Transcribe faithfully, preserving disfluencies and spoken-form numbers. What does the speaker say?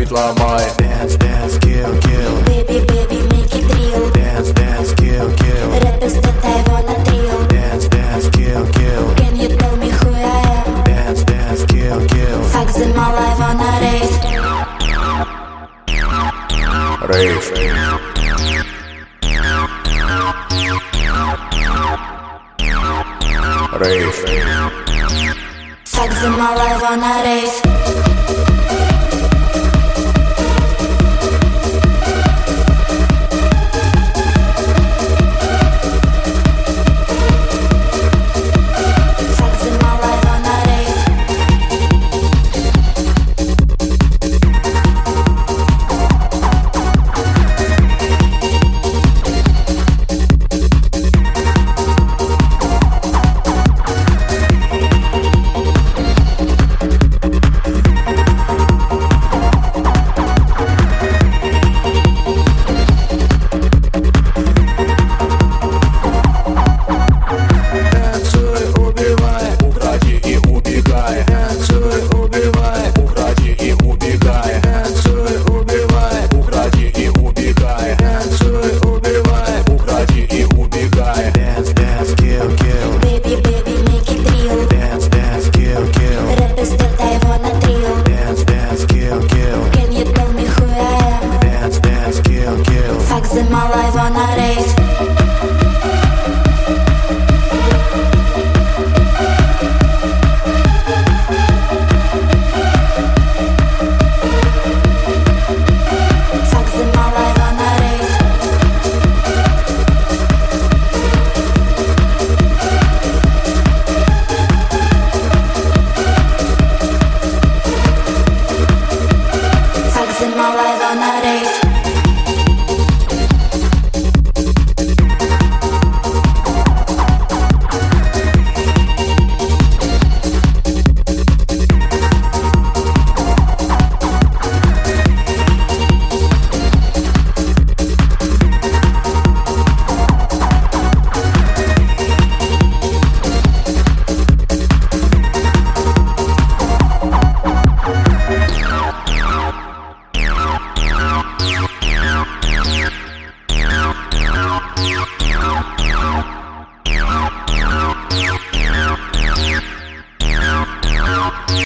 бит ломай. Dance, dance, kill, kill. Baby, baby, make it real. Dance, dance, kill, kill. Рэп из это его натрил. Dance, dance, kill, kill. Can you tell me who I am? Dance, dance, kill, kill. Fuck them all, I wanna rave. Rave. Rave. Fuck them all, I wanna rave.